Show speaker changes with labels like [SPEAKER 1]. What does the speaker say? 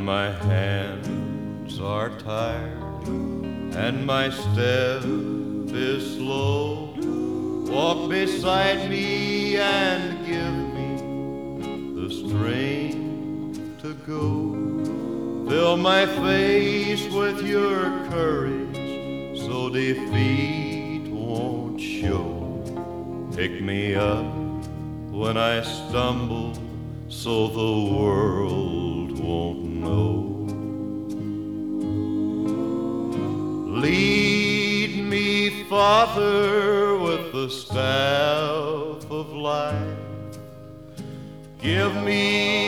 [SPEAKER 1] my hands are tired and my step is slow, walk beside me and give me the strength to go. Fill my face with your courage so defeat won't show. Pick me up when I stumble so the world won't know. Lead me, Father, with the staff of life. Give me